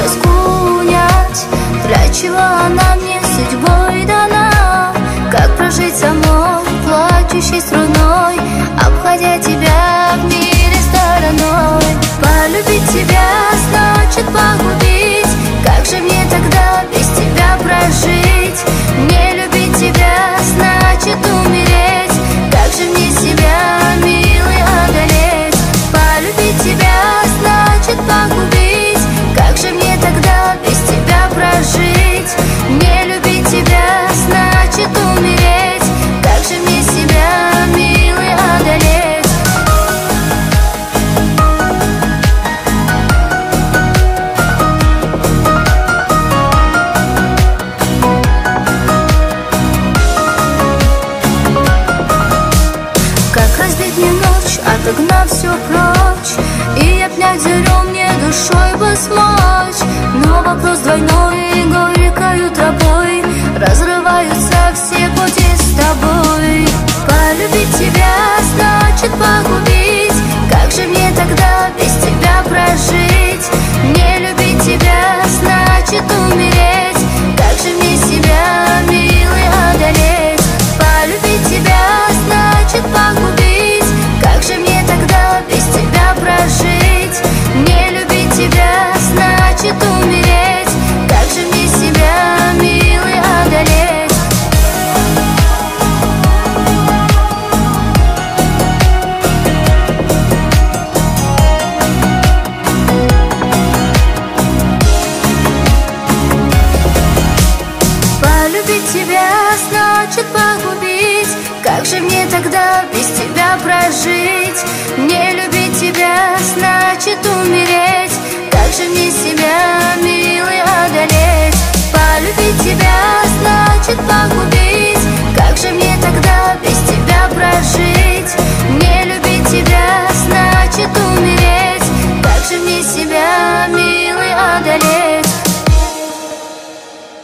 тоску унять? Для чего она мне судьбой дана? Как прожить самой, плачущей струной, обходя тебя в мире стороной? Полюбить тебя значит погубить. Как же мне тогда без тебя прожить? Не любить тебя значит умереть. Как же мне себя, милый, одолеть? Полюбить тебя значит погубить. Как же мне тогда без тебя прожить? Не любить тебя значит умереть. Как же мне себя, милый, одолеть? Как разбить мне ночь, отогнав все прочь, и обнять зарю мне душой бы смочь. Но вопрос двойной и горькою тропой разрываются все пути с тобой. Полюбить тебя значит погубить. Как же мне тогда без тебя прожить? Не любить тебя значит умереть. Как же мне себя, милый, одолеть? Полюбить тебя значит погубить. Как же мне тогда без тебя прожить? Не любить тебя значит умереть. Как же мне себя, милый, одолеть? Полюбить тебя значит погубить. Как же мне тогда без тебя прожить? Не любить тебя значит умереть. Как же мне себя, милый, одолеть? Полюбить тебя значит погубить.